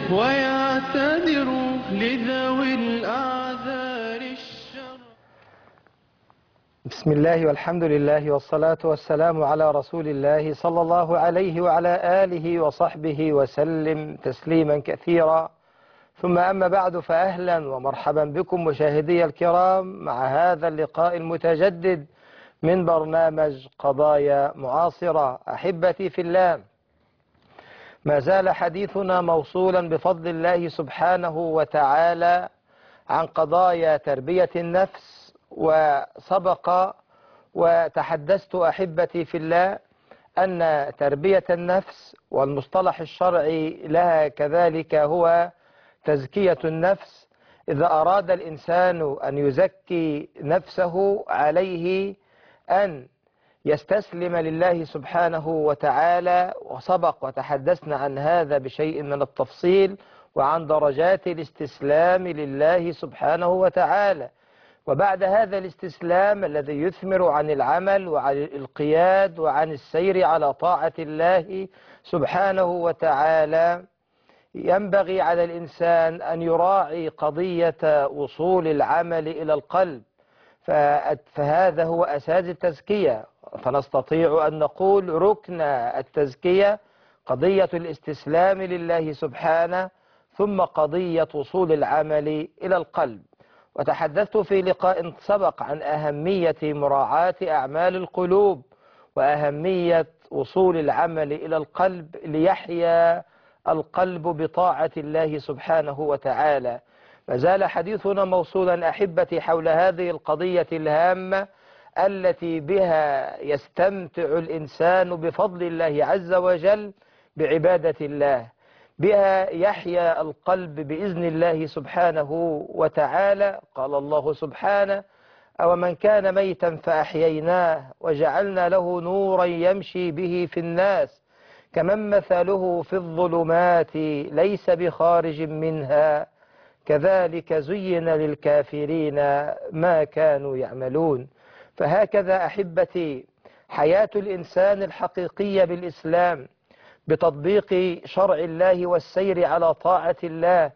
ويعتذر لذوي الأعذار الشر. بسم الله والحمد لله والصلاة والسلام على رسول الله صلى الله عليه وعلى آله وصحبه وسلم تسليما كثيرا. ثم أما بعد، فأهلا ومرحبا بكم مشاهدي الكرام مع هذا اللقاء المتجدد من برنامج قضايا معاصرة. أحبتي في الله، ما زال حديثنا موصولا بفضل الله سبحانه وتعالى عن قضايا تربية النفس، وسبق وتحدثت أحبتي في الله أن تربية النفس والمصطلح الشرعي لها كذلك هو تزكية النفس. إذا أراد الإنسان أن يزكي نفسه عليه أن يستسلم لله سبحانه وتعالى، وسبق وتحدثنا عن هذا بشيء من التفصيل وعن درجات الاستسلام لله سبحانه وتعالى. وبعد هذا الاستسلام الذي يثمر عن العمل وعن القياد وعن السير على طاعة الله سبحانه وتعالى، ينبغي على الإنسان أن يراعي قضية وصول العمل إلى القلب، فهذا هو أساس التزكية. فنستطيع أن نقول ركن التزكية قضية الاستسلام لله سبحانه، ثم قضية وصول العمل إلى القلب. وتحدثت في لقاء سبق عن أهمية مراعاة أعمال القلوب وأهمية وصول العمل إلى القلب ليحيا القلب بطاعة الله سبحانه وتعالى. ما زال حديثنا موصولا أحبتي حول هذه القضية الهامة التي بها يستمتع الإنسان بفضل الله عز وجل بعبادة الله، بها يحيا القلب بإذن الله سبحانه وتعالى. قال الله سبحانه: أو من كان ميتا فأحييناه وجعلنا له نورا يمشي به في الناس كمن مثله في الظلمات ليس بخارج منها كذلك زين للكافرين ما كانوا يعملون. فهكذا أحبتي حياة الإنسان الحقيقية بالإسلام، بتطبيق شرع الله والسير على طاعة الله،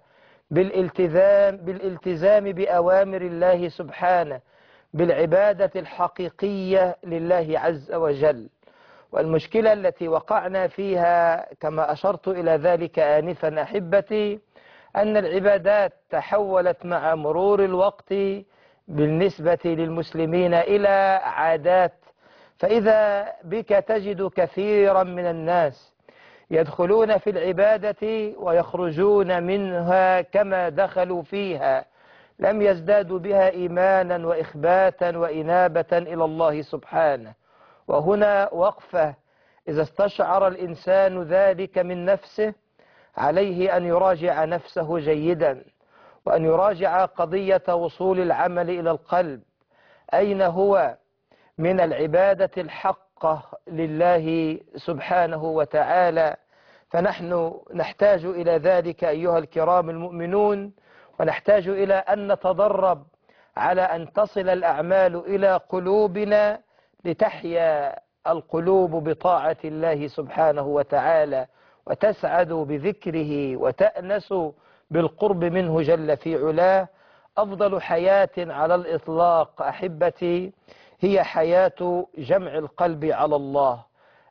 بالالتزام بأوامر الله سبحانه، بالعبادة الحقيقية لله عز وجل. والمشكلة التي وقعنا فيها كما أشرت إلى ذلك آنفا أحبتي أن العبادات تحولت مع مرور الوقت بالنسبة للمسلمين إلى عادات. فإذا بك تجد كثيرا من الناس يدخلون في العبادة ويخرجون منها كما دخلوا فيها، لم يزدادوا بها إيمانا وإخباتا وإنابة إلى الله سبحانه. وهنا وقفة: إذا استشعر الإنسان ذلك من نفسه عليه أن يراجع نفسه جيدا، وأن يراجع قضية وصول العمل إلى القلب، أين هو من العبادة الحقة لله سبحانه وتعالى. فنحن نحتاج إلى ذلك أيها الكرام المؤمنون، ونحتاج إلى أن نتدرب على أن تصل الأعمال إلى قلوبنا لتحيا القلوب بطاعة الله سبحانه وتعالى، وتسعد بذكره وتأنس بالقرب منه جل في علاه. أفضل حياة على الإطلاق أحبتي هي حياة جمع القلب على الله،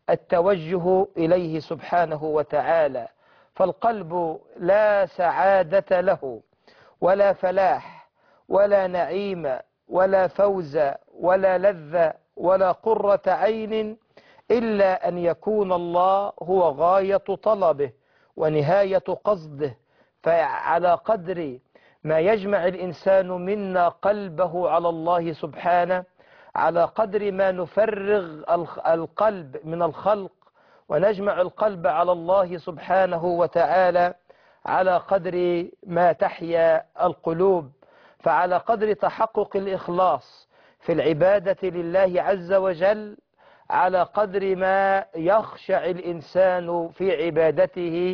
التوجه إليه سبحانه وتعالى. فالقلب لا سعادة له ولا فلاح ولا نعيم ولا فوز ولا لذة ولا قرة عين إلا أن يكون الله هو غاية طلبه ونهاية قصده. فعلى قدر ما يجمع الإنسان منا قلبه على الله سبحانه، على قدر ما نفرغ القلب من الخلق ونجمع القلب على الله سبحانه وتعالى، على قدر ما تحيا القلوب. فعلى قدر تحقق الإخلاص في العبادة لله عز وجل، على قدر ما يخشع الإنسان في عبادته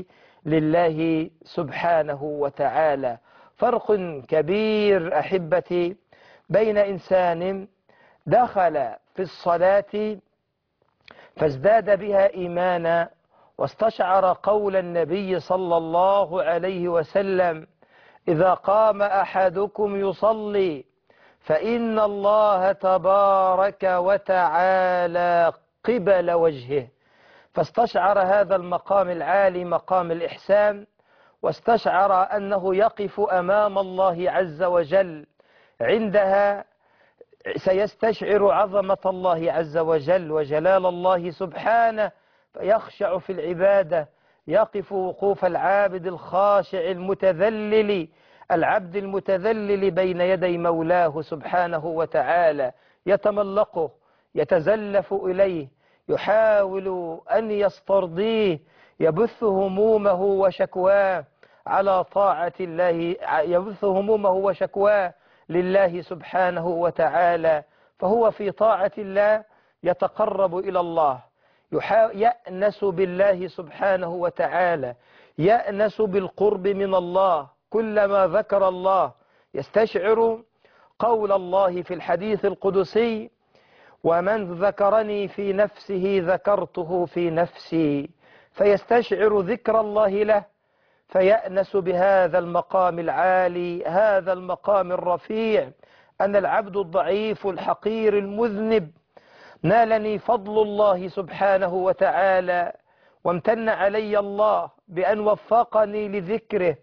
لله سبحانه وتعالى. فرق كبير أحبتي بين إنسان دخل في الصلاة فازداد بها إيمانا واستشعر قول النبي صلى الله عليه وسلم: إذا قام أحدكم يصلي فإن الله تبارك وتعالى قبل وجهه. فاستشعر هذا المقام العالي، مقام الإحسان، واستشعر أنه يقف أمام الله عز وجل. عندها سيستشعر عظمة الله عز وجل وجلال الله سبحانه، فيخشع في العبادة، يقف وقوف العابد الخاشع المتذلل، العبد المتذلل بين يدي مولاه سبحانه وتعالى، يتملقه، يتزلف إليه، يحاول أن يسترضيه، يبث همومه وشكواه على طاعة الله، يبث همومه وشكواه لله سبحانه وتعالى. فهو في طاعة الله يتقرب إلى الله، يأنس بالله سبحانه وتعالى، يأنس بالقرب من الله. كلما ذكر الله يستشعر قول الله في الحديث القدسي: ومن ذكرني في نفسه ذكرته في نفسي. فيستشعر ذكر الله له، فيأنس بهذا المقام العالي، هذا المقام الرفيع. أنا العبد الضعيف الحقير المذنب، نالني فضل الله سبحانه وتعالى، وامتن علي الله بأن وفقني لذكره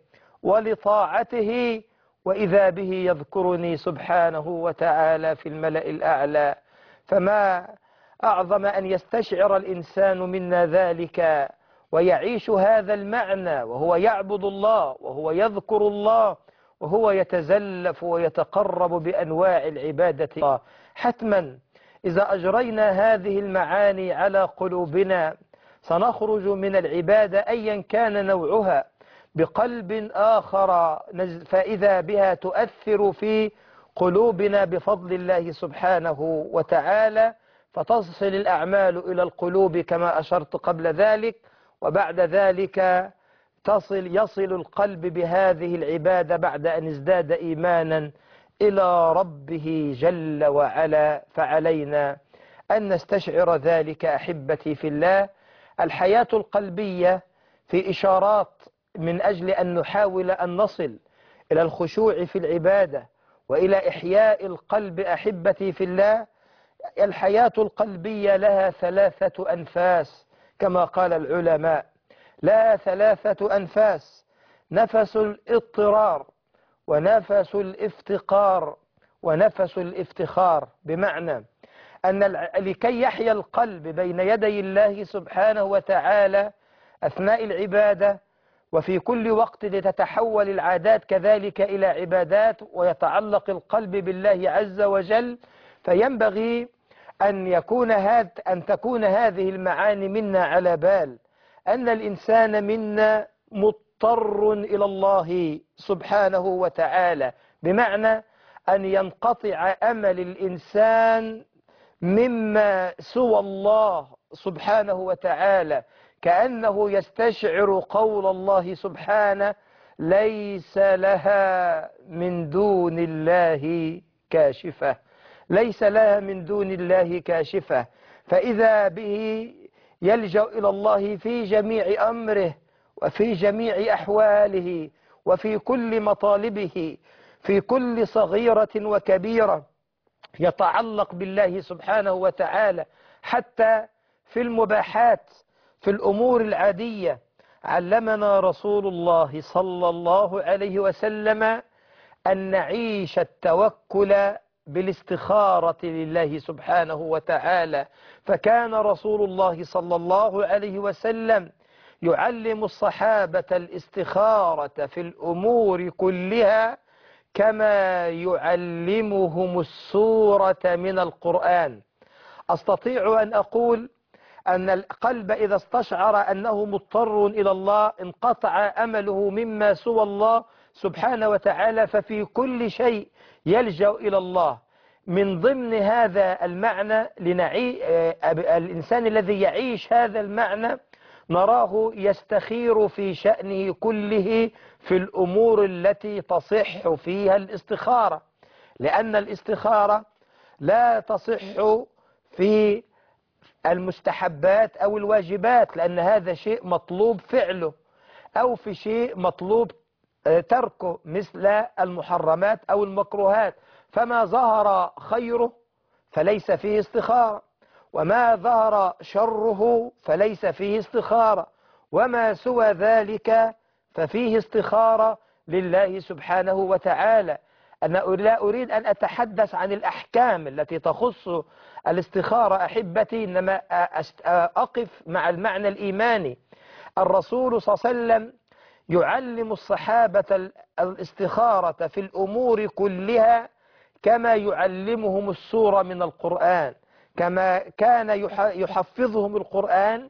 ولطاعته، وإذا به يذكرني سبحانه وتعالى في الملأ الأعلى. فما أعظم أن يستشعر الإنسان منا ذلك ويعيش هذا المعنى، وهو يعبد الله، وهو يذكر الله، وهو يتزلف ويتقرب بأنواع العبادة. حتما إذا أجرينا هذه المعاني على قلوبنا سنخرج من العبادة أيا كان نوعها بقلب آخر، فإذا بها تؤثر في قلوبنا بفضل الله سبحانه وتعالى، فتصل الأعمال إلى القلوب كما أشرت قبل ذلك، وبعد ذلك يصل القلب بهذه العبادة بعد أن ازداد إيمانا إلى ربه جل وعلا. فعلينا أن نستشعر ذلك أحبتي في الله. الحياة القلبية في إشارات من أجل أن نحاول أن نصل إلى الخشوع في العبادة وإلى إحياء القلب أحبتي في الله. الحياة القلبية لها 3 أنفاس كما قال العلماء، لها 3 أنفاس: نفس الاضطرار، ونفس الافتقار، ونفس الافتخار. بمعنى أن لكي يحيا القلب بين يدي الله سبحانه وتعالى أثناء العبادة وفي كل وقت لتتحول العادات كذلك إلى عبادات ويتعلق القلب بالله عز وجل، فينبغي أن تكون هذه المعاني منا على بال، أن الإنسان منا مضطر إلى الله سبحانه وتعالى، بمعنى أن ينقطع أمل الإنسان مما سوى الله سبحانه وتعالى، كأنه يستشعر قول الله سبحانه: ليس لها من دون الله كاشفة، ليس لها من دون الله كاشفة. فإذا به يلجأ إلى الله في جميع أمره وفي جميع أحواله وفي كل مطالبه، في كل صغيرة وكبيرة يتعلق بالله سبحانه وتعالى، حتى في المباحات، في الأمور العادية. علمنا رسول الله صلى الله عليه وسلم أن نعيش التوكل بالاستخارة لله سبحانه وتعالى، فكان رسول الله صلى الله عليه وسلم يعلم الصحابة الاستخارة في الأمور كلها كما يعلمهم السورة من القرآن. أستطيع أن أقول أن القلب إذا استشعر أنه مضطر إلى الله انقطع أمله مما سوى الله سبحانه وتعالى، ففي كل شيء يلجأ إلى الله. من ضمن هذا المعنى الإنسان الذي يعيش هذا المعنى نراه يستخير في شأنه كله في الأمور التي تصح فيها الاستخارة، لأن الاستخارة لا تصح في المستحبات أو الواجبات، لأن هذا شيء مطلوب فعله، أو في شيء مطلوب تركه مثل المحرمات أو المكروهات. فما ظهر خيره فليس فيه استخارة، وما ظهر شره فليس فيه استخارة، وما سوى ذلك ففيه استخارة لله سبحانه وتعالى. أنا لا أريد أن أتحدث عن الأحكام التي تخص الاستخارة أحبتي، إنما أقف مع المعنى الإيماني. الرسول صلى الله عليه وسلم يعلم الصحابة الاستخارة في الأمور كلها كما يعلمهم السورة من القرآن، كما كان يحفظهم القرآن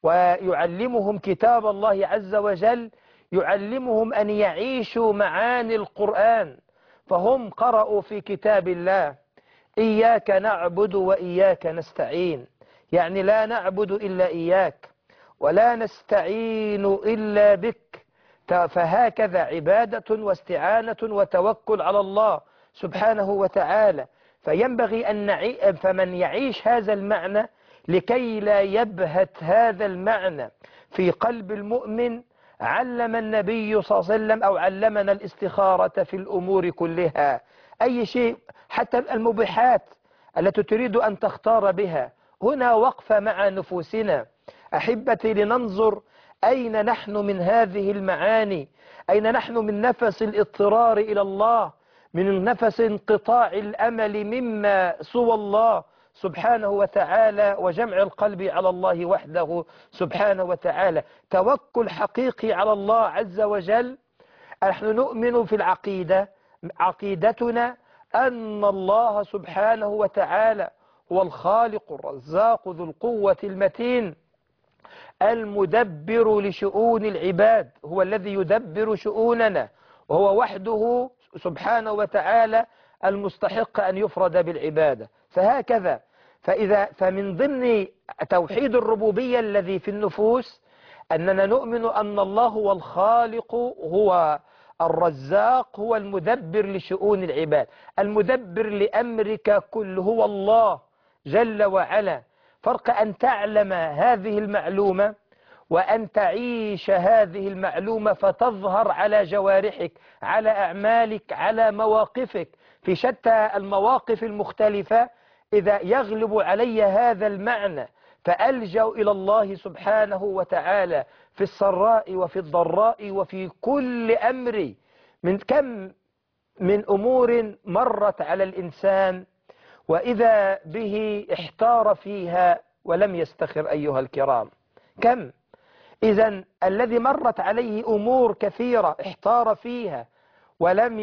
ويعلمهم كتاب الله عز وجل، يعلمهم أن يعيشوا معاني القرآن. فهم قرأوا في كتاب الله إياك نعبد وإياك نستعين، يعني لا نعبد إلا إياك ولا نستعين إلا بك. فهكذا عبادة واستعانة وتوكل على الله سبحانه وتعالى. فينبغي فمن يعيش هذا المعنى لكي لا يبهت هذا المعنى في قلب المؤمن، علم النبي صلى الله عليه وسلم أو علمنا الاستخارة في الأمور كلها. أي شيء، حتى المبيحات التي تريد أن تختار بها، هنا وقفة مع نفوسنا أحبتي لننظر أين نحن من هذه المعاني، أين نحن من نفس الاضطرار إلى الله، من نفس انقطاع الأمل مما سوى الله سبحانه وتعالى، وجمع القلب على الله وحده سبحانه وتعالى. توكل حقيقي على الله عز وجل. نحن نؤمن في العقيدة، عقيدتنا أن الله سبحانه وتعالى هو الخالق الرزاق ذو القوة المتين المدبر لشؤون العباد، هو الذي يدبر شؤوننا، وهو وحده سبحانه وتعالى المستحق أن يفرد بالعبادة. فهكذا فمن ضمن توحيد الربوبية الذي في النفوس أننا نؤمن أن الله هو الخالق، هو الرزاق، هو المدبر لشؤون العباد، المدبر لأمرك كله هو الله جل وعلا. فرق أن تعلم هذه المعلومة وأن تعيش هذه المعلومة فتظهر على جوارحك، على أعمالك، على مواقفك في شتى المواقف المختلفة. إذا يغلب علي هذا المعنى فألجأ إلى الله سبحانه وتعالى في السراء وفي الضراء وفي كل أمر. كم من أمور مرت على الإنسان وإذا به احتار فيها ولم يستخر أيها الكرام. كم إذن الذي مرت عليه أمور كثيرة احتار فيها ولم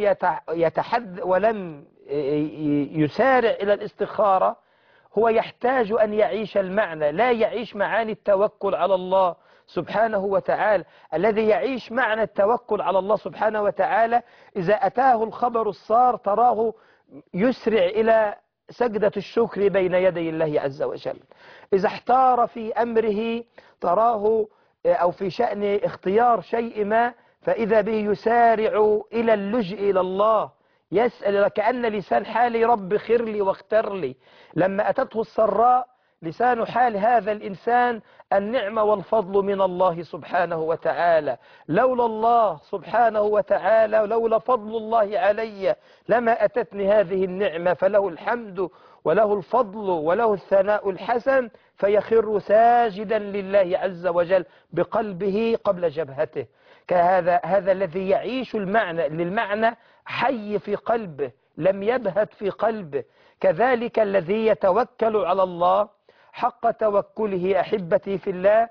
ولم يسارع إلى الاستخارة، هو يحتاج أن يعيش المعنى، لا يعيش معاني التوكل على الله سبحانه وتعالى. الذي يعيش معنى التوكل على الله سبحانه وتعالى إذا أتاه الخبر السار تراه يسرع إلى سجدة الشكر بين يدي الله عز وجل. إذا احتار في أمره تراه أو في شأن اختيار شيء ما فإذا به يسارع إلى اللجء إلى الله، يسأل كأن لسان حالي رب خير لي واختر لي. لما أتته السراء لسان حال هذا الإنسان النعمة والفضل من الله سبحانه وتعالى. لولا الله سبحانه وتعالى، لولا فضل الله علي لما أتتني هذه النعمة، فله الحمد وله الفضل وله الثناء الحسن، فيخر ساجدا لله عز وجل بقلبه قبل جبهته. هذا الذي يعيش المعنى للمعنى حي في قلبه لم يبهت في قلبه. كذلك الذي يتوكل على الله حق توكله أحبتي في الله،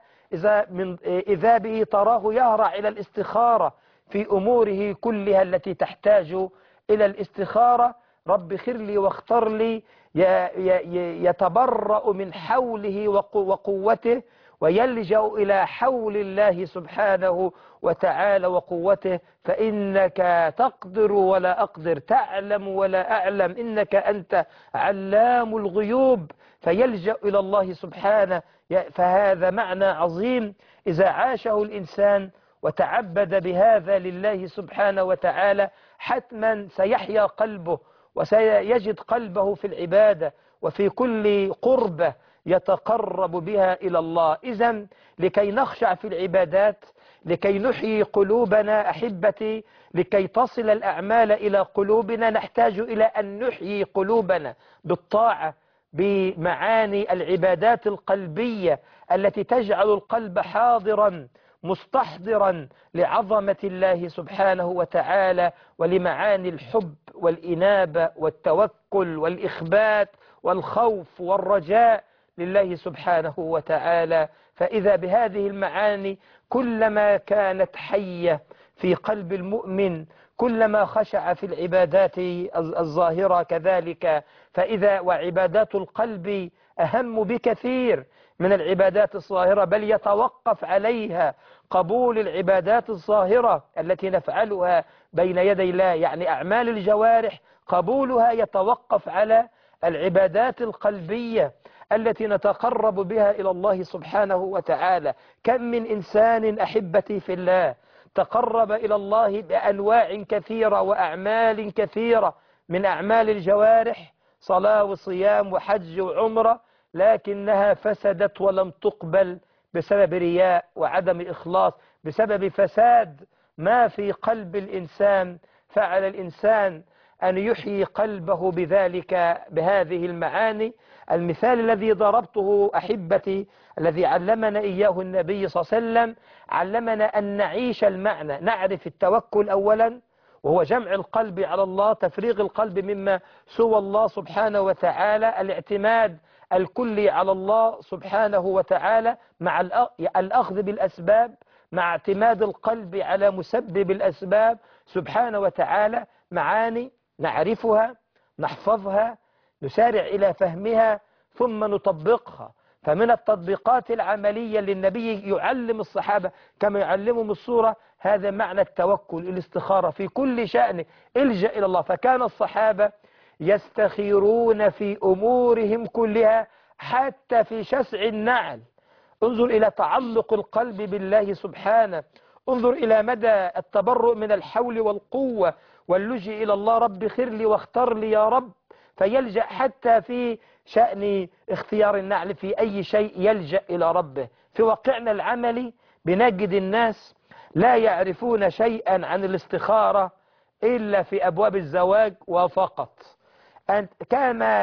إذا به تراه يهرع إلى الاستخارة في أموره كلها التي تحتاج إلى الاستخارة. رب خير لي واختر لي، يتبرأ من حوله وقوته ويلجأ إلى حول الله سبحانه وتعالى وقوته. فإنك تقدر ولا أقدر، تعلم ولا أعلم، إنك أنت علام الغيوب. فيلجأ إلى الله سبحانه. فهذا معنى عظيم إذا عاشه الإنسان وتعبد بهذا لله سبحانه وتعالى حتما سيحيا قلبه وسيجد قلبه في العبادة وفي كل قربة يتقرب بها إلى الله. إذن لكي نخشع في العبادات، لكي نحيي قلوبنا أحبتي، لكي تصل الأعمال إلى قلوبنا، نحتاج إلى أن نحيي قلوبنا بالطاعة، بمعاني العبادات القلبية التي تجعل القلب حاضرا مستحضرا لعظمة الله سبحانه وتعالى، ولمعاني الحب والإنابة والتوكل والإخبات والخوف والرجاء لله سبحانه وتعالى. فإذا بهذه المعاني كلما كانت حية في قلب المؤمن كلما خشع في العبادات الظاهرة كذلك. فإذا وعبادات القلب أهم بكثير من العبادات الظاهرة، بل يتوقف عليها قبول العبادات الظاهرة التي نفعلها بين يدي الله، يعني أعمال الجوارح قبولها يتوقف على العبادات القلبية التي نتقرب بها إلى الله سبحانه وتعالى. كم من إنسان أحبتي في الله تقرب إلى الله بأنواع كثيرة وأعمال كثيرة من أعمال الجوارح، صلاة وصيام وحج وعمرة، لكنها فسدت ولم تقبل بسبب رياء وعدم إخلاص، بسبب فساد ما في قلب الإنسان. فعلى الإنسان أن يحيي قلبه بذلك بهذه المعاني. المثال الذي ضربته أحبتي الذي علمنا إياه النبي صلى الله عليه وسلم، علمنا أن نعيش المعنى، نعرف التوكل أولا وهو جمع القلب على الله، تفريغ القلب مما سوى الله سبحانه وتعالى، الاعتماد الكلي على الله سبحانه وتعالى مع الأخذ بالأسباب، مع اعتماد القلب على مسبب الأسباب سبحانه وتعالى. معاني نعرفها، نحفظها، نسارع إلى فهمها ثم نطبقها. فمن التطبيقات العملية للنبي يعلم الصحابة كما يعلمهم الصورة هذا معنى التوكل، الاستخارة في كل شأن، الجأ إلى الله. فكان الصحابة يستخيرون في أمورهم كلها حتى في شسع النعل. انظر إلى تعلق القلب بالله سبحانه، انظر إلى مدى التبرؤ من الحول والقوة واللجئ إلى الله، رب خير لي واختر لي يا رب. فيلجأ حتى في شأن اختيار النعل، في أي شيء يلجأ إلى ربه. في واقعنا العملي بنجد الناس لا يعرفون شيئا عن الاستخارة إلا في أبواب الزواج وفقط. أنت كما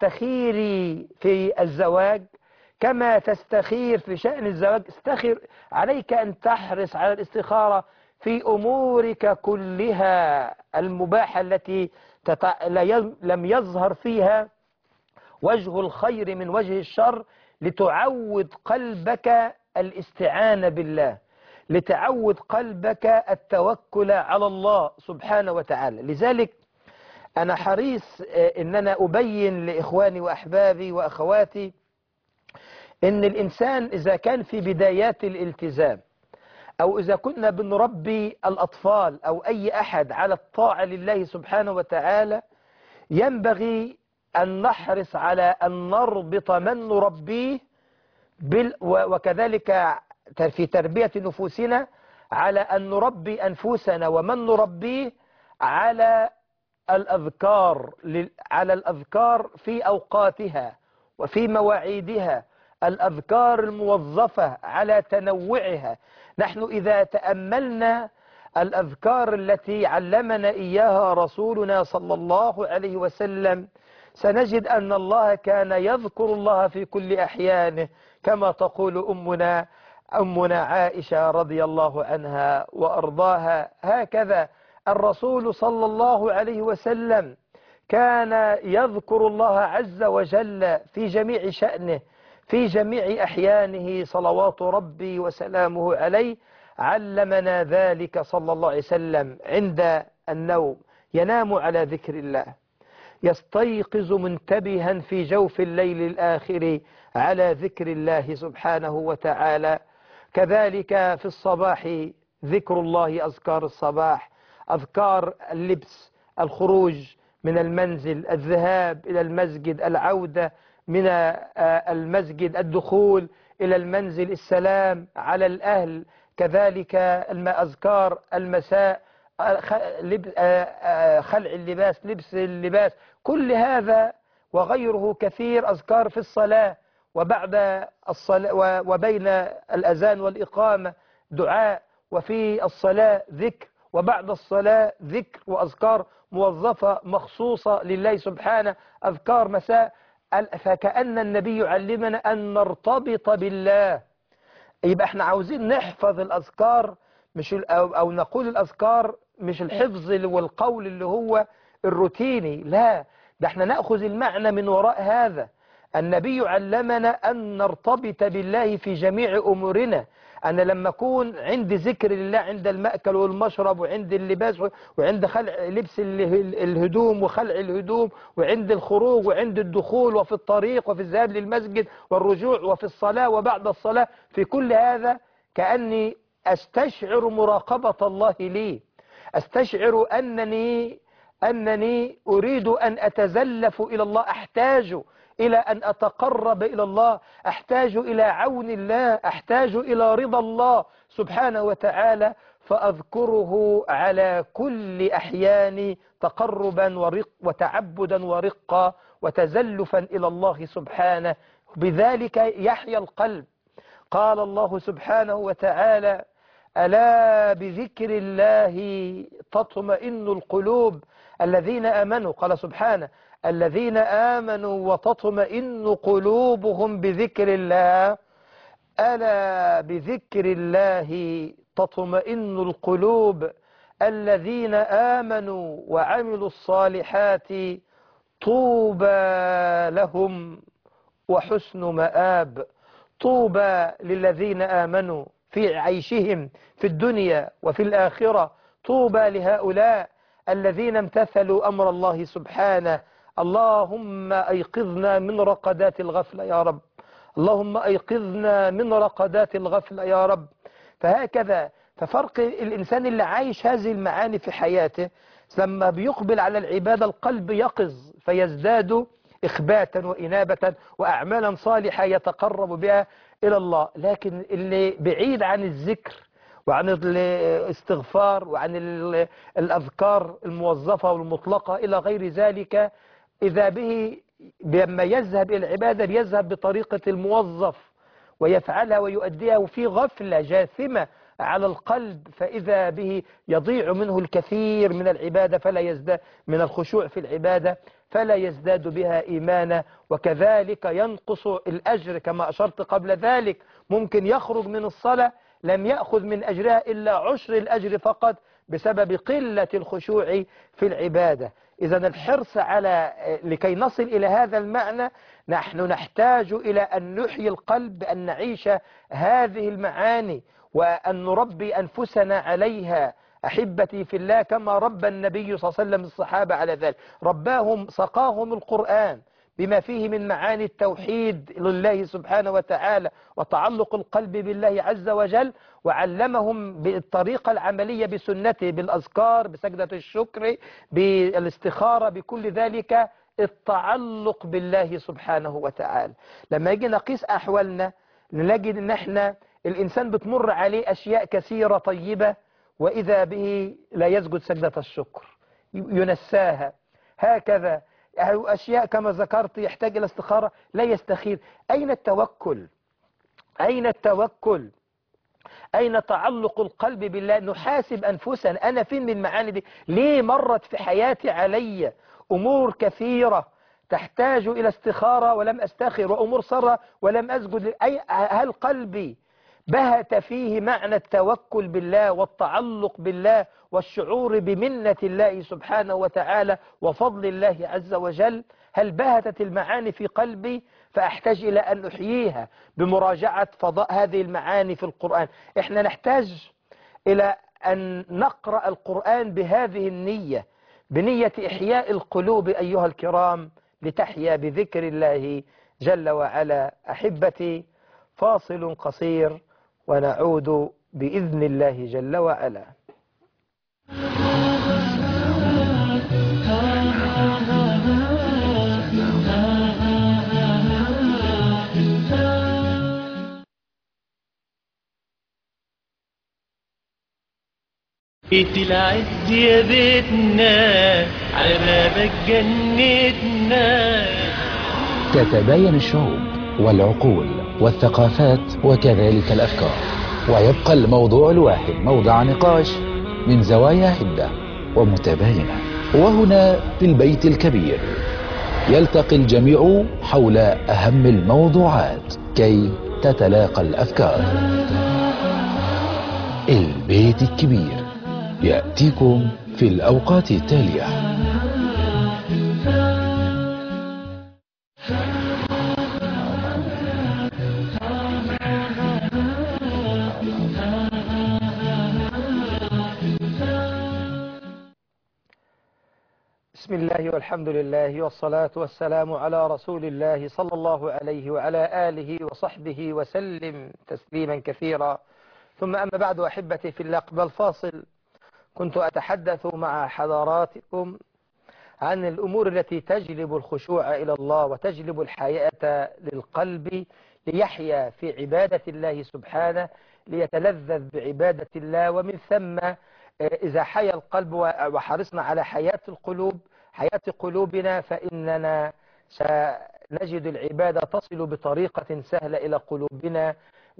تستخيري في الزواج كما تستخير في شأن الزواج، استخر، عليك أن تحرص على الاستخارة في أمورك كلها المباحة التي لم يظهر فيها وجه الخير من وجه الشر، لتعود قلبك الاستعانة بالله، لتعود قلبك التوكل على الله سبحانه وتعالى. لذلك أنا حريص أن أنا أبين لإخواني وأحبابي وأخواتي إن الإنسان إذا كان في بدايات الالتزام، أو إذا كنا بنربي الأطفال أو أي أحد على الطاعة لله سبحانه وتعالى، ينبغي أن نحرص على أن نربط من نربيه وكذلك في تربية نفوسنا على أن نربي أنفسنا ومن نربيه على الأذكار في أوقاتها وفي مواعيدها، الأذكار الموظفة على تنوعها. نحن إذا تأملنا الأذكار التي علمنا إياها رسولنا صلى الله عليه وسلم سنجد أن الله كان يذكر الله في كل أحيانه، كما تقول أمنا عائشة رضي الله عنها وأرضاها. هكذا الرسول صلى الله عليه وسلم كان يذكر الله عز وجل في جميع شأنه، في جميع أحيانه، صلوات ربي وسلامه عليه. علمنا ذلك صلى الله عليه وسلم عند النوم ينام على ذكر الله، يستيقظ منتبها في جوف الليل الآخر على ذكر الله سبحانه وتعالى. كذلك في الصباح ذكر الله، أذكار الصباح، أذكار اللبس، الخروج من المنزل، الذهاب إلى المسجد، العودة من المسجد، الدخول إلى المنزل، السلام على الأهل، كذلك أذكار المساء، خلع اللباس، لبس اللباس، كل هذا وغيره كثير. أذكار في الصلاة وبعد الصلاة وبين الأذان والإقامة دعاء، وفي الصلاة ذكر، وبعد الصلاة ذكر وأذكار موظفة مخصوصة لله سبحانه، أذكار مساء. فكأن النبي يعلمنا أن نرتبط بالله. يبقى احنا عاوزين نحفظ الأذكار، مش أو نقول الأذكار مش الحفظ والقول اللي هو الروتيني، لا، ده احنا نأخذ المعنى من وراء هذا. النبي علمنا أن نرتبط بالله في جميع أمورنا. أنا لما أكون عندي ذكر لله عند المأكل والمشرب، وعند اللباس، وعند خلع لبس الهدوم وخلع الهدوم، وعند الخروج وعند الدخول، وفي الطريق، وفي الذهاب للمسجد والرجوع، وفي الصلاة وبعد الصلاة، في كل هذا كأني أستشعر مراقبة الله لي، أستشعر أنني أريد أن أتزلف إلى الله، أحتاج إلى أن أتقرب إلى الله، أحتاج إلى عون الله، أحتاج إلى رضا الله سبحانه وتعالى، فأذكره على كل أحياني تقربا وتعبدا ورقا وتزلفا إلى الله سبحانه. بذلك يحيا القلب. قال الله سبحانه وتعالى: ألا بذكر الله تطمئن القلوب. الذين آمنوا، قال سبحانه: الذين آمنوا وتطمئن قلوبهم بذكر الله. ألا بذكر الله تطمئن القلوب. الذين آمنوا وعملوا الصالحات طوبى لهم وحسن مآب. طوبى للذين آمنوا في عيشهم في الدنيا وفي الآخرة. طوبى لهؤلاء الذين امتثلوا أمر الله سبحانه. اللهم أيقظنا من رقدات الغفلة يا رب، اللهم أيقظنا من رقدات الغفلة يا رب. فهكذا، ففرق الإنسان اللي عايش هذه المعاني في حياته، لما بيقبل على العبادة القلب يقظ فيزداد إخباتا وإنابة وأعمالا صالحة يتقرب بها إلى الله. لكن اللي بعيد عن الذكر وعن الاستغفار وعن الأذكار الموظفة والمطلقة إلى غير ذلك، إذا به لما يذهب إلى العبادة بيذهب بطريقة الموظف ويفعلها ويؤديها، وفي غفلة جاثمة على القلب، فإذا به يضيع منه الكثير من العبادة، فلا يزداد من الخشوع في العبادة، فلا يزداد بها إيمانا، وكذلك ينقص الأجر كما أشرت قبل ذلك. ممكن يخرج من الصلاة لم يأخذ من أجرها إلا عشر الأجر فقط بسبب قلة الخشوع في العبادة. إذا الحرص على لكي نصل إلى هذا المعنى، نحن نحتاج إلى أن نحيي القلب، أن نعيش هذه المعاني وأن نربي أنفسنا عليها. أحبتي في الله، كما ربى النبي صلى الله عليه وسلم الصحابة على ذلك، رباهم سقاهم القرآن بما فيه من معاني التوحيد لله سبحانه وتعالى وتعلق القلب بالله عز وجل، وعلمهم بالطريقة العملية بسنته، بالأذكار، بسجدة الشكر، بالاستخارة، بكل ذلك التعلق بالله سبحانه وتعالى. لما يجي نقيس أحوالنا نجد أن احنا الإنسان بتمر عليه أشياء كثيرة طيبة، وإذا به لا يسجد سجدة الشكر، ينساها. هكذا أشياء كما ذكرت يحتاج إلى استخارة لا يستخير. أين التوكل؟ أين التوكل؟ أين تعلق القلب بالله؟ نحاسب أنفسنا، أنا فين من المعاني دي؟ ليه مرت في حياتي علي أمور كثيرة تحتاج إلى استخارة ولم أستخر، وأمور سرة ولم أسجد؟ هل قلبي بهت فيه معنى التوكل بالله والتعلق بالله والشعور بمنة الله سبحانه وتعالى وفضل الله عز وجل؟ هل بهتت المعاني في قلبي؟ فأحتاج إلى أن أحييها بمراجعة فضاء هذه المعاني في القرآن. إحنا نحتاج إلى أن نقرأ القرآن بهذه النية، بنية إحياء القلوب أيها الكرام، لتحيا بذكر الله جل وعلا. أحبتي، فاصل قصير ونعود بإذن الله جل وعلا. بيت العز يا بيتنا، على بابك جنتنا. تتباين الشعوب والعقول والثقافات وكذلك الأفكار، ويبقى الموضوع الواحد موضع نقاش من زوايا عدة ومتباينة. وهنا في البيت الكبير يلتقي الجميع حول أهم الموضوعات كي تتلاقى الأفكار. البيت الكبير يأتيكم في الأوقات التالية. بسم الله والحمد لله والصلاة والسلام على رسول الله صلى الله عليه وعلى آله وصحبه وسلم تسليما كثيرا. ثم أما بعد، أحبتي في الله، قبل الفاصل كنت أتحدث مع حضراتكم عن الأمور التي تجلب الخشوع إلى الله وتجلب الحياة للقلب ليحيا في عبادة الله سبحانه، ليتلذذ بعبادة الله. ومن ثم إذا حيا القلب وحرصنا على حياة القلوب، حياة قلوبنا، فإننا سنجد العبادة تصل بطريقة سهلة إلى قلوبنا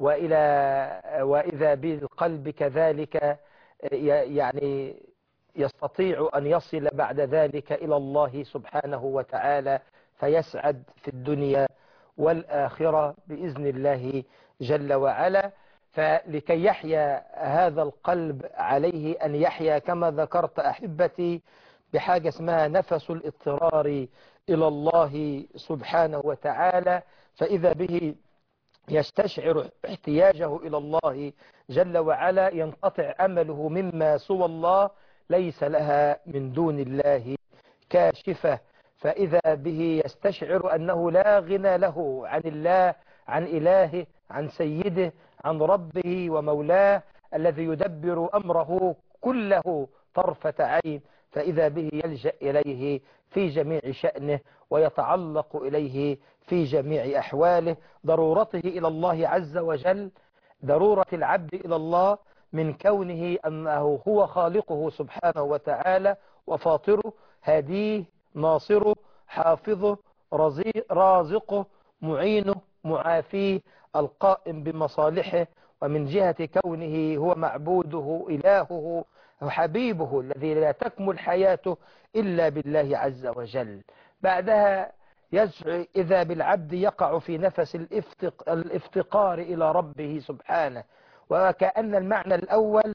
وإذا بالقلب كذلك يعني يستطيع أن يصل بعد ذلك إلى الله سبحانه وتعالى، فيسعد في الدنيا والآخرة بإذن الله جل وعلا. فلكي يحيا هذا القلب عليه أن يحيا كما ذكرت أحبتي بحاجة اسمها نفس الاضطرار إلى الله سبحانه وتعالى، فإذا به يستشعر احتياجه إلى الله جل وعلا، ينقطع أمله مما سوى الله، ليس لها من دون الله كاشفة. فإذا به يستشعر أنه لا غنى له عن الله، عن إلهه، عن سيده، عن ربه ومولاه الذي يدبر أمره كله طرفة عين. فإذا به يلجأ إليه في جميع شأنه ويتعلق إليه في جميع أحواله. ضرورته إلى الله عز وجل، ضرورة العبد إلى الله من كونه أنه هو خالقه سبحانه وتعالى وفاطره، هاديه، ناصره، حافظه، رازقه، معينه، معافيه، القائم بمصالحه، ومن جهة كونه هو معبوده، إلهه، وحبيبه الذي لا تكمل حياته إلا بالله عز وجل. بعدها إذا بالعبد يقع في نفس الافتقار إلى ربه سبحانه، وكأن المعنى الأول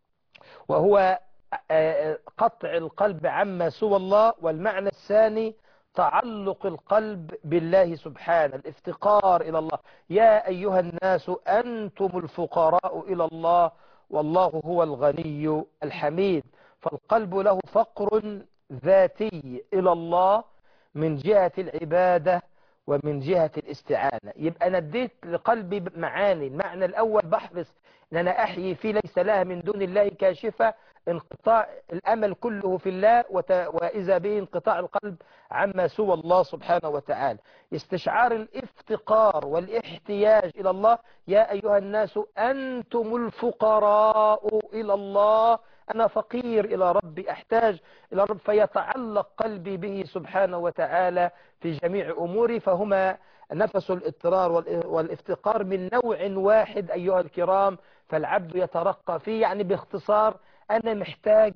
وهو قطع القلب عما سوى الله، والمعنى الثاني تعلق القلب بالله سبحانه، الافتقار إلى الله. يا أيها الناس أنتم الفقراء إلى الله والله هو الغني الحميد. فالقلب له فقر ذاتي إلى الله من جهة العبادة ومن جهة الاستعانة. يبقى أنا اديت لقلبي معاني. المعنى الأول بحرص أن أنا أحيي فيه ليس لها من دون الله كاشفة، انقطاع الأمل كله في الله، وإذا به انقطاع القلب عما سوى الله سبحانه وتعالى. استشعار الافتقار والاحتياج إلى الله. يا أيها الناس أنتم الفقراء إلى الله، أنا فقير إلى ربي، أحتاج إلى رب، فيتعلق قلبي به سبحانه وتعالى في جميع أموري. فهما نفس الاضطرار والافتقار من نوع واحد أيها الكرام، فالعبد يترقى فيه. يعني باختصار أنا محتاج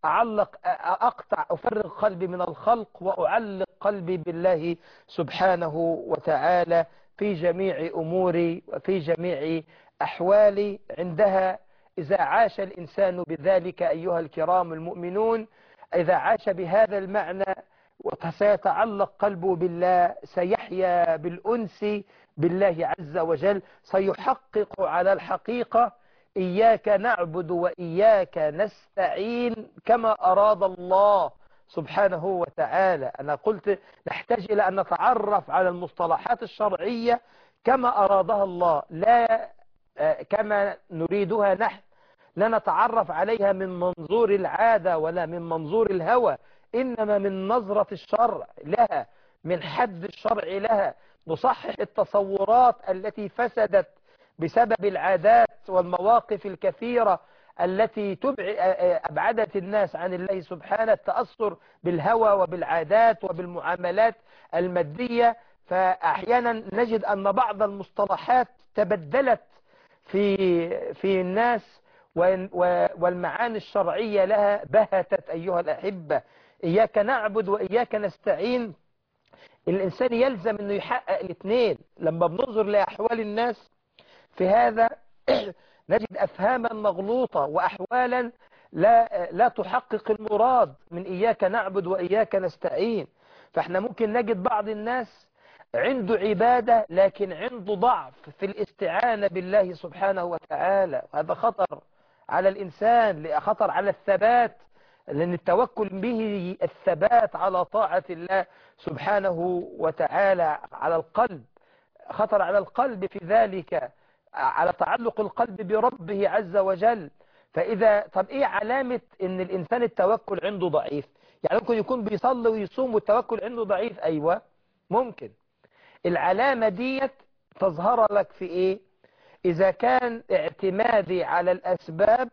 أفرغ قلبي من الخلق وأعلق قلبي بالله سبحانه وتعالى في جميع أموري وفي جميع أحوالي. عندها إذا عاش الإنسان بذلك أيها الكرام المؤمنون، إذا عاش بهذا المعنى وسيتعلق قلبه بالله، سيحيا بالأنس بالله عز وجل، سيحقق على الحقيقة إياك نعبد وإياك نستعين كما أراد الله سبحانه وتعالى. أنا قلت نحتاج إلى أن نتعرف على المصطلحات الشرعية كما أرادها الله، لا كما نريدها نحن، لا نتعرف عليها من منظور العادة ولا من منظور الهوى، إنما من نظرة الشرع لها، من حد الشرع لها. نصحح التصورات التي فسدت بسبب العادات والمواقف الكثيرة التي أبعدت الناس عن الله سبحانه، التأثر بالهوى وبالعادات وبالمعاملات المادية. فأحيانا نجد أن بعض المصطلحات تبدلت في الناس، والمعاني الشرعية لها بهتت أيها الأحبة. إياك نعبد وإياك نستعين، الإنسان يلزم أنه يحقق الاثنين. لما بننظر لأحوال الناس في هذا نجد أفهاما مغلوطة وأحوالا لا تحقق المراد من إياك نعبد وإياك نستعين. فإحنا ممكن نجد بعض الناس عنده عبادة لكن عنده ضعف في الاستعانة بالله سبحانه وتعالى، وهذا خطر على الإنسان، خطر على الثبات، لأن التوكل به الثبات على طاعة الله سبحانه وتعالى، على القلب، خطر على القلب في ذلك، على تعلق القلب بربه عز وجل. طب ايه علامة ان الانسان التوكل عنده ضعيف؟ يعني ممكن يكون بيصلي ويصوم والتوكل عنده ضعيف. ايوه ممكن. العلامة ديت تظهر لك في ايه؟ اذا كان اعتمادي على الاسباب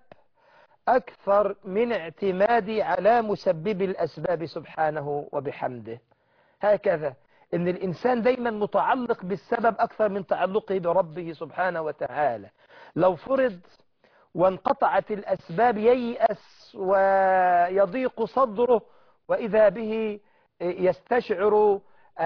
اكثر من اعتمادي على مسبب الاسباب سبحانه وبحمده. هكذا ان الانسان دايما متعلق بالسبب اكثر من تعلقه بربه سبحانه وتعالى. لو فرض وانقطعت الاسباب ييأس ويضيق صدره، واذا به يستشعر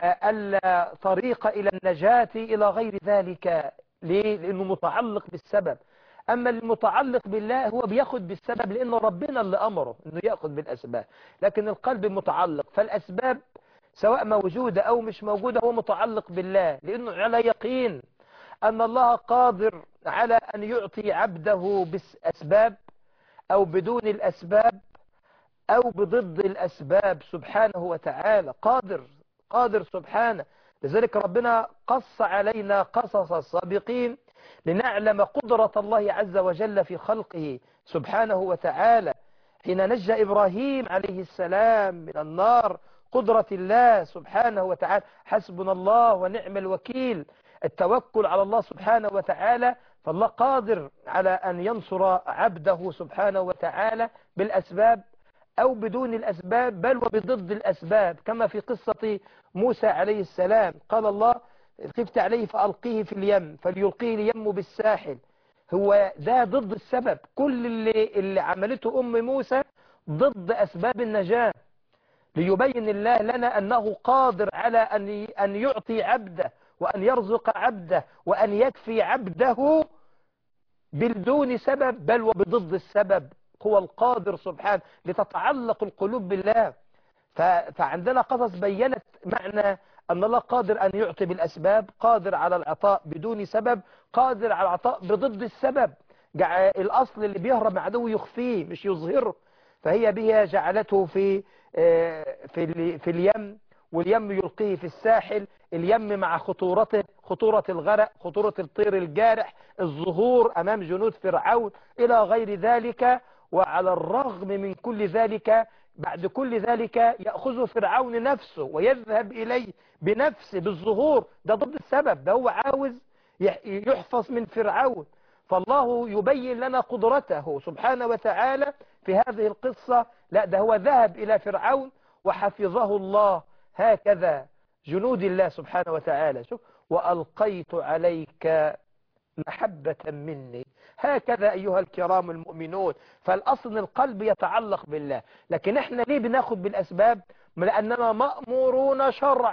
ألا طريق الى النجاة الى غير ذلك. ليه؟ لانه متعلق بالسبب. اما المتعلق بالله هو بياخد بالسبب لانه ربنا اللي امره انه ياخد بالاسباب، لكن القلب متعلق، فالاسباب سواء موجودة أو مش موجودة هو متعلق بالله، لأنه على يقين أن الله قادر على أن يعطي عبده بالأسباب أو بدون الأسباب أو بضد الأسباب سبحانه وتعالى. قادر سبحانه. لذلك ربنا قص علينا قصص السابقين لنعلم قدرة الله عز وجل في خلقه سبحانه وتعالى. حين نجى إبراهيم عليه السلام من النار، قدرة الله سبحانه وتعالى، حسبنا الله ونعم الوكيل، التوكل على الله سبحانه وتعالى. فالله قادر على أن ينصر عبده سبحانه وتعالى بالأسباب أو بدون الأسباب، بل وبضد الأسباب، كما في قصة موسى عليه السلام. قال الله: خفت عليه فألقيه في اليم فليلقيه اليم بالساحل. هو ده ضد السبب. كل اللي عملته أم موسى ضد أسباب النجاة، ليبين الله لنا أنه قادر على أن يعطي عبده وأن يرزق عبده وأن يكفي عبده بدون سبب بل وبضد السبب. هو القادر سبحانه، لتتعلق القلوب بالله. فعندنا قصص بيّنت معنى أن الله قادر أن يعطي بالأسباب، قادر على العطاء بدون سبب، قادر على العطاء بضد السبب. الأصل اللي بيهرب من عدو يخفيه مش يظهره، فهي بها جعلته في اليم، واليم يلقيه في الساحل. اليم مع خطورته، خطورة الغرق، خطورة الطير الجارح، الظهور أمام جنود فرعون إلى غير ذلك. وعلى الرغم من كل ذلك، بعد كل ذلك يأخذ فرعون نفسه ويذهب إليه بنفسه بالظهور. ده ضد السبب، ده هو عاوز يحفظ من فرعون. فالله يبين لنا قدرته سبحانه وتعالى في هذه القصة. لا، ده هو ذهب إلى فرعون وحفظه الله. هكذا جنود الله سبحانه وتعالى. شوف: وألقيت عليك محبة مني. هكذا أيها الكرام المؤمنون. فالأصل القلب يتعلق بالله، لكن احنا ليه بناخد بالأسباب؟ لأننا مأمورون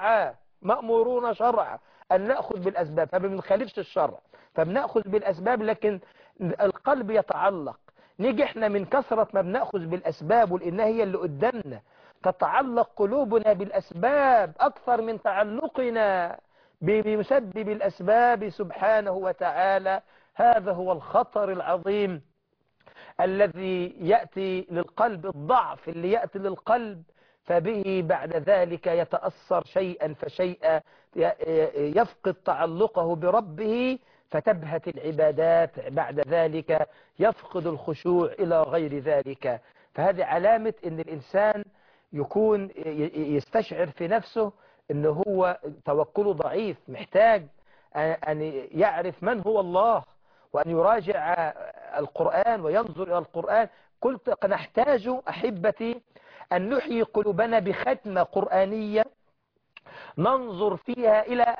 شرعا أن نأخذ بالأسباب، فما بنخالفش الشرع، فبنأخذ بالأسباب، لكن القلب يتعلق. نيجي احنا من كثرة ما بنأخذ بالأسباب، ولأنها هي اللي قدامنا، تتعلق قلوبنا بالأسباب أكثر من تعلقنا بمسبب الأسباب سبحانه وتعالى. هذا هو الخطر العظيم الذي يأتي للقلب، الضعف اللي يأتي للقلب، فبه بعد ذلك يتأثر شيئا فشيئا، يفقد تعلقه بربه، فتبهت العبادات بعد ذلك، يفقد الخشوع إلى غير ذلك. فهذه علامة أن الإنسان يكون يستشعر في نفسه أنه هو توكله ضعيف، محتاج أن يعرف من هو الله، وأن يراجع القرآن وينظر إلى القرآن. قلت نحتاج أحبتي أن نحيي قلوبنا بختمة قرآنية ننظر فيها إلى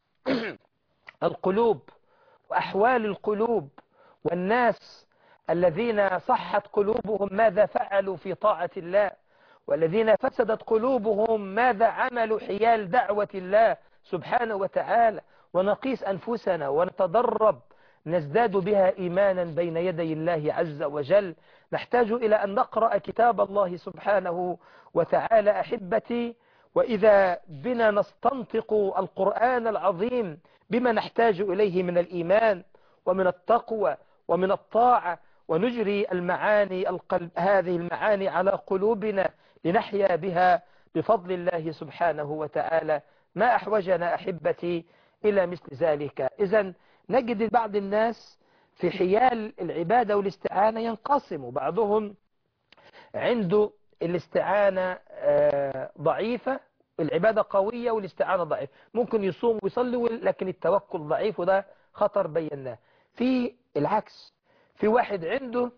القلوب وأحوال القلوب والناس الذين صحت قلوبهم ماذا فعلوا في طاعة الله، والذين فسدت قلوبهم ماذا عملوا حيال دعوة الله سبحانه وتعالى، ونقيس أنفسنا ونتدرب نزداد بها إيمانا بين يدي الله عز وجل. نحتاج إلى أن نقرأ كتاب الله سبحانه وتعالى أحبتي، وإذا بنا نستنطق القرآن العظيم بما نحتاج إليه من الإيمان ومن التقوى ومن الطاعة، ونجري المعاني هذه المعاني على قلوبنا لنحيا بها بفضل الله سبحانه وتعالى. ما أحوجنا أحبتي إلى مثل ذلك. إذن نجد بعض الناس في حيال العبادة والاستعانة ينقسم، بعضهم عنده الاستعانة ضعيفة، العبادة قوية والاستعانة ضعيفة، ممكن يصوم ويصلي لكن التوكل ضعيف، وده خطر بيناه. في العكس، في واحد عنده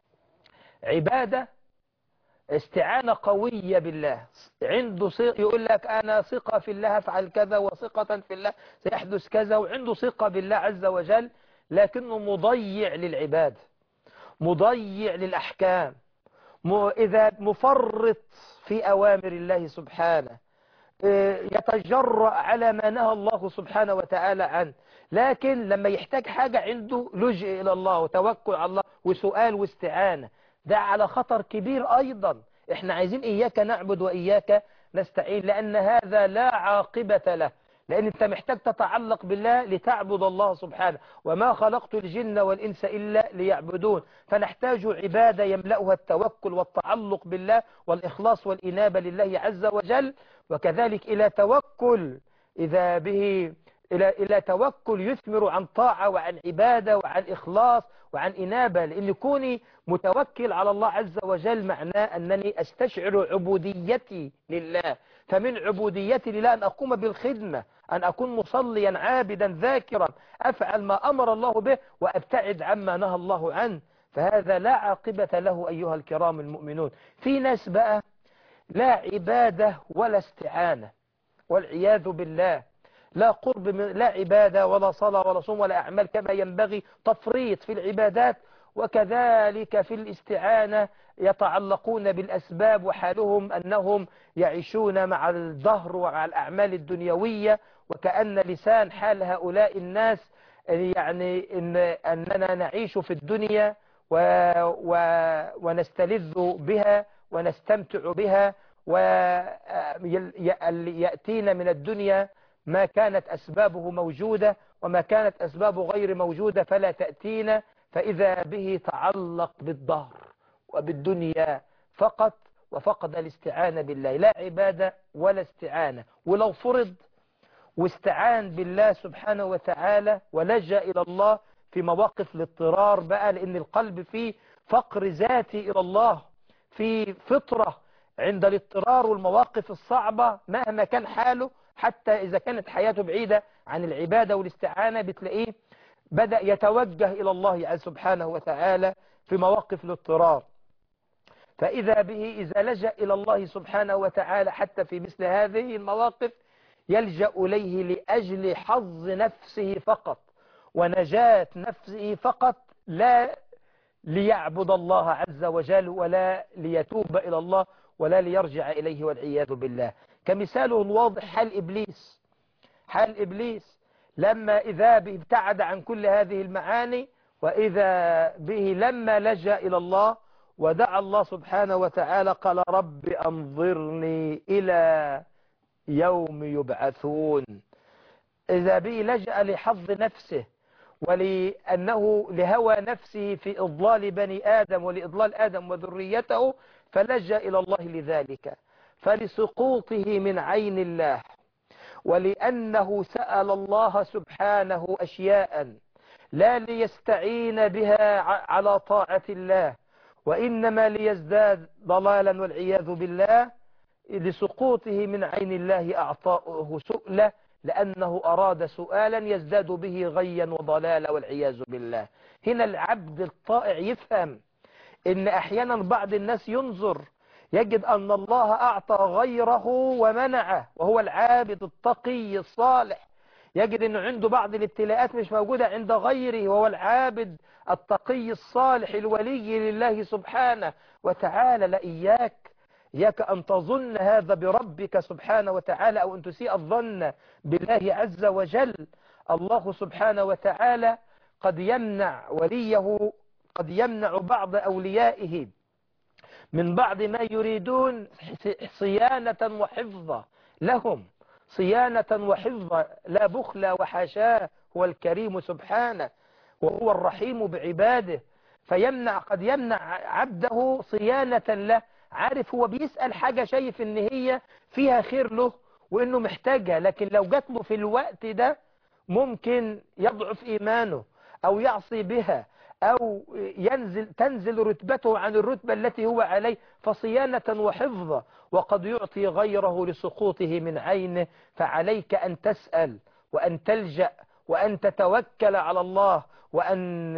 عبادة استعانة قوية بالله، عنده يقول لك أنا ثقة في الله أفعل كذا، وثقة في الله سيحدث كذا، وعنده ثقة بالله عز وجل، لكنه مضيع للعبادة، مضيع للأحكام، إذا مفرط في أوامر الله سبحانه، يتجرأ على ما نهى الله سبحانه وتعالى عنه، لكن لما يحتاج حاجة عنده لجئ إلى الله وتوكل على الله وسؤال واستعانة. ده على خطر كبير أيضا. احنا عايزين إياك نعبد وإياك نستعين، لأن هذا لا عاقبة له، لأن أنت محتاج تتعلق بالله لتعبد الله سبحانه، وما خلقت الجن والإنس إلا ليعبدون. فنحتاج عبادة يملأها التوكل والتعلق بالله والإخلاص والإنابة لله عز وجل، وكذلك إلى توكل إذا به إلى توكل يثمر عن طاعة وعن عبادة وعن إخلاص وعن إنابة. لأن كوني متوكل على الله عز وجل معناه أنني أستشعر عبوديتي لله، فمن عبوديتي لله أن أقوم بالخدمة، أن أكون مصليا عابدا ذاكرا، أفعل ما أمر الله به وأبتعد عما نهى الله عنه، فهذا لا عاقبة له أيها الكرام المؤمنون. في ناس بقى لا عبادة ولا استعانة والعياذ بالله، لا قرب من لا عبادة ولا صلاة ولا صوم ولا أعمال كما ينبغي، تفريط في العبادات وكذلك في الاستعانة، يتعلقون بالأسباب وحالهم أنهم يعيشون مع الدهر ومع الأعمال الدنيوية، وكأن لسان حال هؤلاء الناس يعني أننا نعيش في الدنيا ونستلذ بها ونستمتع بها، ويأتينا من الدنيا ما كانت أسبابه موجودة، وما كانت أسبابه غير موجودة فلا تأتينا، فإذا به تعلق بالظهر وبالدنيا فقط، وفقد الاستعانة بالله، لا عبادة ولا استعانة. ولو فرض واستعان بالله سبحانه وتعالى ولجأ إلى الله في مواقف الاضطرار بقى، لأن القلب فيه فقر ذاتي إلى الله، في فطرة عند الاضطرار والمواقف الصعبة مهما كان حاله، حتى إذا كانت حياته بعيدة عن العبادة والاستعانة بتلاقيه بدأ يتوجه إلى الله سبحانه وتعالى في مواقف الاضطرار. فإذا به إذا لجأ إلى الله سبحانه وتعالى حتى في مثل هذه المواقف يلجأ إليه لأجل حظ نفسه فقط ونجاة نفسه فقط، لا ليعبد الله عز وجل ولا ليتوب إلى الله ولا ليرجع إليه والعياذ بالله. كمثاله الواضح حال إبليس، حال إبليس لما إذا به ابتعد عن كل هذه المعاني، وإذا به لما لجأ إلى الله ودعا الله سبحانه وتعالى قال رب أنظرني إلى يوم يبعثون. إذا به لجأ لحظ نفسه ولأنه لهوى نفسه في إضلال بني آدم ولإضلال آدم وذريته، فلجأ إلى الله لذلك، فلسقوطه من عين الله، ولأنه سأل الله سبحانه أشياء لا ليستعين بها على طاعة الله، وإنما ليزداد ضلالا والعياذ بالله، لسقوطه من عين الله أعطاؤه سؤله، لأنه أراد سؤالا يزداد به غيا وضلالا والعياذ بالله. هنا العبد الطائع يفهم إن أحيانا بعض الناس ينظر يجد أن الله أعطى غيره ومنعه، وهو العابد التقي الصالح. يجد أنه عنده بعض الابتلاءات مش موجودة عند غيره، وهو العابد التقي الصالح الولي لله سبحانه وتعالى. لا، إياك أن تظن هذا بربك سبحانه وتعالى، أو أن تسيء الظن بالله عز وجل. الله سبحانه وتعالى قد يمنع وليه، قد يمنع بعض أوليائه من بعض ما يريدون صيانة وحفظا لهم، صيانة وحفظا، لا بخل وحاشاه. هو الكريم سبحانه، وهو الرحيم بعباده، قد يمنع عبده صيانة له. عارف، هو بيسأل حاجة شايف ان هي فيها خير له وانه محتاجها، لكن لو جات له في الوقت ده ممكن يضعف ايمانه او يعصي بها، أو تنزل رتبته عن الرتبة التي هو عليه، فصيانة وحفظة. وقد يعطي غيره لسقوطه من عينه. فعليك أن تسأل وأن تلجأ وأن تتوكل على الله، وأن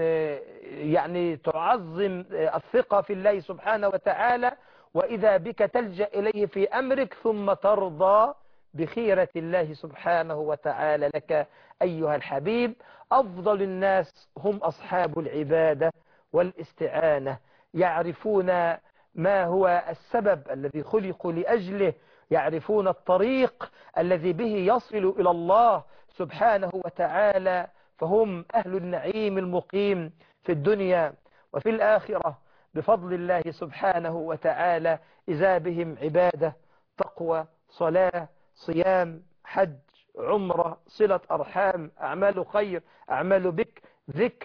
يعني تعظم الثقة في الله سبحانه وتعالى، وإذا بك تلجأ إليه في أمرك، ثم ترضى بخيرة الله سبحانه وتعالى لك. أيها الحبيب، أفضل الناس هم أصحاب العبادة والاستعانة، يعرفون ما هو السبب الذي خلقوا لأجله، يعرفون الطريق الذي به يصل إلى الله سبحانه وتعالى، فهم أهل النعيم المقيم في الدنيا وفي الآخرة بفضل الله سبحانه وتعالى، إذا بهم عبادة، تقوى، صلاة، صيام، حج، عمرة، صلة أرحام، أعمال خير، أعمال بك، ذكر،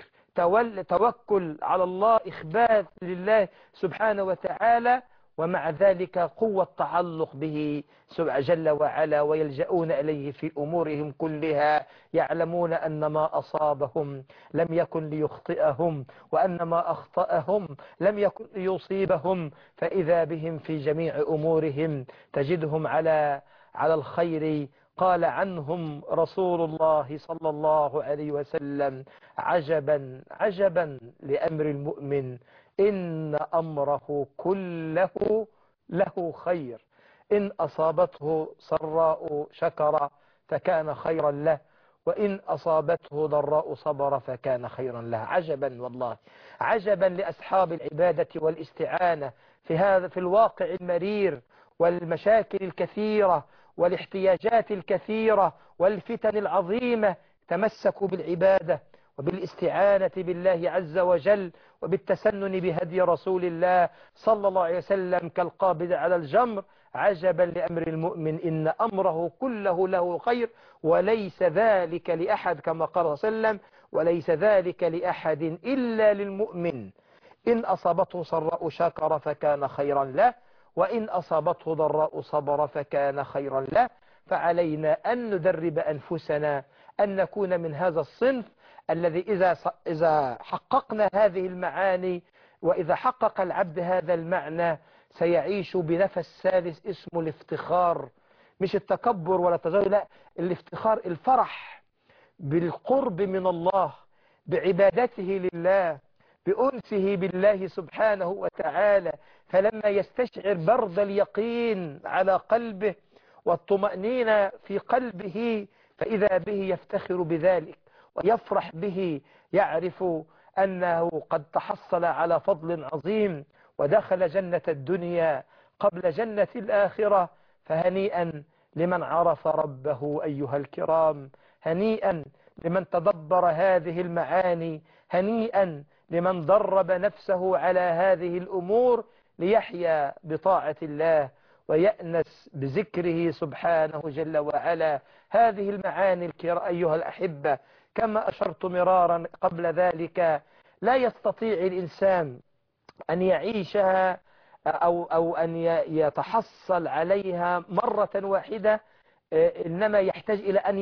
توكل على الله، إخبات لله سبحانه وتعالى، ومع ذلك قوة تعلق به جل وعلا، ويلجؤون إليه في أمورهم كلها، يعلمون أن ما أصابهم لم يكن ليخطئهم، وأن ما أخطأهم لم يكن ليصيبهم، فإذا بهم في جميع أمورهم تجدهم على الخير. قال عنهم رسول الله صلى الله عليه وسلم: عجبا عجبا لأمر المؤمن، إن أمره كله له خير، إن أصابته سراء شكر فكان خيرا له، وإن أصابته ضراء صبر فكان خيرا له. عجبا، والله عجبا لأصحاب العبادة والاستعانة في الواقع المرير والمشاكل الكثيرة والاحتياجات الكثيرة والفتن العظيمة. تمسكوا بالعبادة وبالاستعانة بالله عز وجل وبالتسنن بهدي رسول الله صلى الله عليه وسلم كالقابض على الجمر. عجبا لأمر المؤمن، إن أمره كله له خير، وليس ذلك لأحد، كما قال صلى الله عليه وسلم: وليس ذلك لأحد إلا للمؤمن، إن أصابته سراء شكر فكان خيرا له، وإن أصابته ضراء صبر فكان خيرا له. فعلينا أن ندرب أنفسنا أن نكون من هذا الصنف الذي إذا حققنا هذه المعاني، وإذا حقق العبد هذا المعنى، سيعيش بنفس ثالث اسمه الافتخار. مش التكبر ولا التجاهل، لا، الافتخار، الفرح بالقرب من الله، بعبادته لله، بأنسه بالله سبحانه وتعالى. فلما يستشعر برد اليقين على قلبه والطمأنينة في قلبه، فإذا به يفتخر بذلك ويفرح به، يعرف أنه قد تحصل على فضل عظيم ودخل جنة الدنيا قبل جنة الآخرة. فهنيئا لمن عرف ربه أيها الكرام، هنيئا لمن تدبر هذه المعاني، هنيئا لمن درب نفسه على هذه الأمور ليحيا بطاعة الله ويأنس بذكره سبحانه جل وعلا. هذه المعاني الكرام أيها الأحبة، كما أشرت مرارا قبل ذلك، لا يستطيع الإنسان أن يعيشها أو أن يتحصل عليها مرة واحدة، إنما يحتاج إلى أن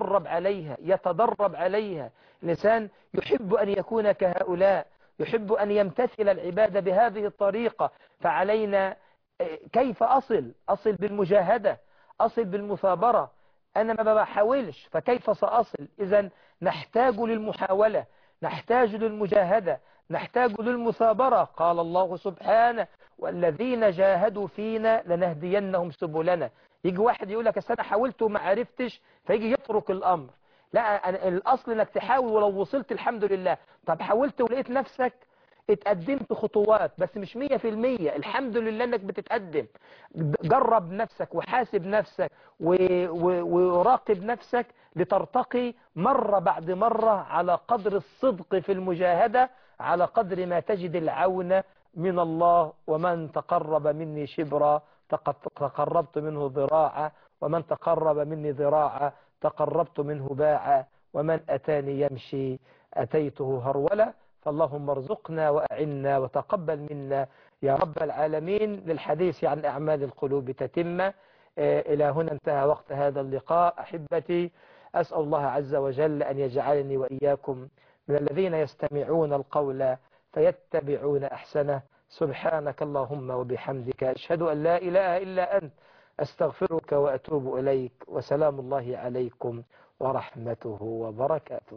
يتدرب عليها. الإنسان يحب أن يكون كهؤلاء، يحب أن يمتثل العبادة بهذه الطريقة. فعلينا كيف أصل بالمجاهدة، أصل بالمثابرة. أنا ما بحاولش، فكيف سأصل؟ إذن نحتاج للمحاولة، نحتاج للمجاهدة، نحتاج للمثابرة. قال الله سبحانه: والذين جاهدوا فينا لنهدينهم سبلنا. يجي واحد يقول لك أنا حاولت وما عرفتش، فيجي يترك الأمر. لا، الأصل انك تحاول، ولو وصلت الحمد لله. طب حاولت ولقيت نفسك اتقدمت خطوات بس مش 100%، الحمد لله انك بتتقدم. جرب نفسك وحاسب نفسك وراقب نفسك لترتقي مرة بعد مرة على قدر الصدق في المجاهدة، على قدر ما تجد العون من الله. ومن تقرب مني شبرا تقربت منه ذراعا، ومن تقرب مني ذراعا تقربت منه باعا، ومن أتاني يمشي أتيته هرولا. فاللهم ارزقنا وأعنا وتقبل منا يا رب العالمين. للحديث عن أعمال القلوب تتمة. إلى هنا انتهى وقت هذا اللقاء. أحبتي، أسأل الله عز وجل أن يجعلني وإياكم من الذين يستمعون القول فيتبعون أحسنه. سبحانك اللهم وبحمدك، أشهد أن لا إله إلا أنت، أستغفرك وأتوب إليك. وسلام الله عليكم ورحمته وبركاته.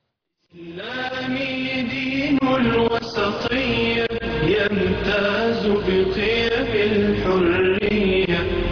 إسلامي دين الوسطية يمتاز بقيم الحرية.